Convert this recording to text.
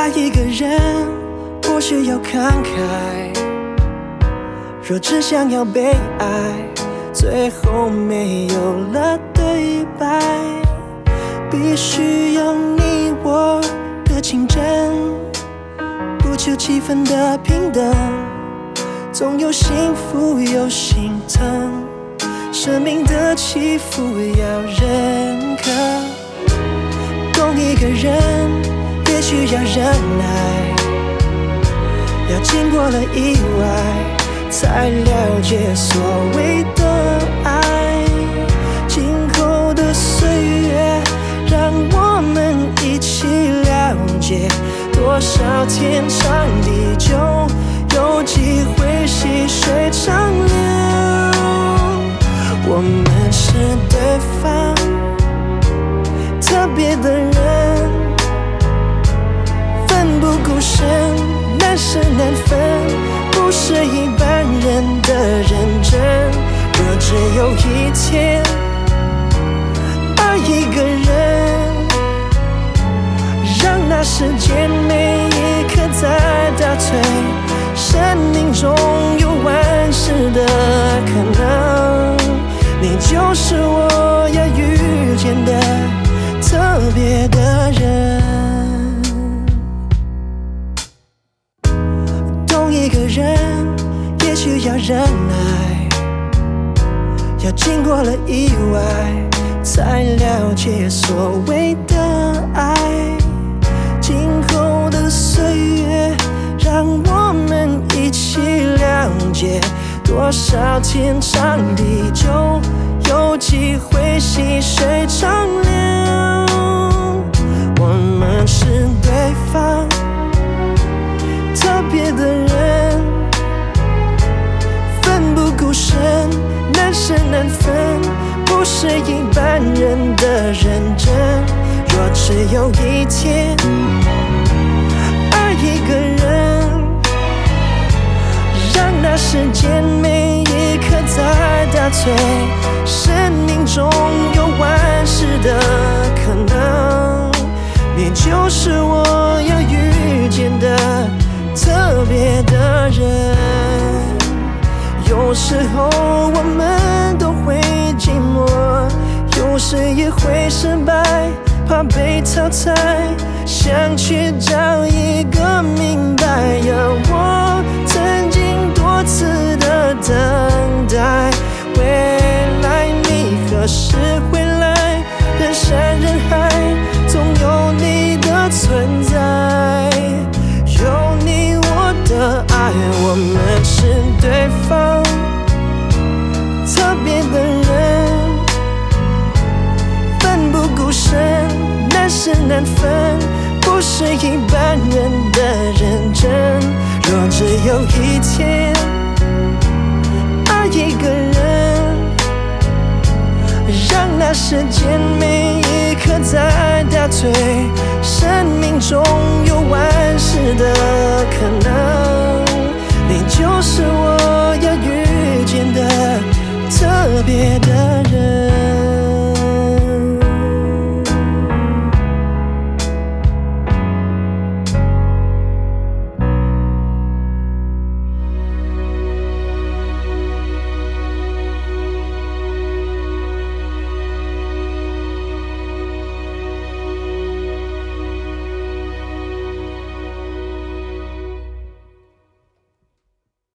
爱一个人不需要慷慨，若只想要被爱，最后没有了对白。必须有你我的情真，不求气氛的平等，总有幸福有心疼，生命的起伏要认可。懂一个人也需要忍耐，要经过了意外，才了解所谓的爱。今后的岁月，让我们一起了解，多少天长地久，有机会细水长流。我们是对方特别的人，奋不顾身，难舍难分，不是一般人的认真。若只有一天爱一个人，让那时间每一刻在倒退，生命中有万事的可能，你就是我要遇见的特别的人。懂一个人也需要忍耐，要经过了意外，才了解所谓的爱。今后的岁月，让我们一起了解，多少天长地久，有机会细水长流。我们是对方特别的人，奋不顾身，难舍难分，不是一般人的认真。若只有一天爱一个人，让那时间每一刻在倒退，生命中有万事的可能，你就是我要遇见的特别的人。有时候我们都会寂寞，有时也会失败，怕被淘汰，想去找一个明白。我曾经多次的等待，未来你何时回来？人山人海，总有你的存在，有你我的爱，我们是对方特别的人，奋不顾身，难舍难分，不是一般人的认真。若只有一天爱一个人，让那时间每一刻在倒退，生命中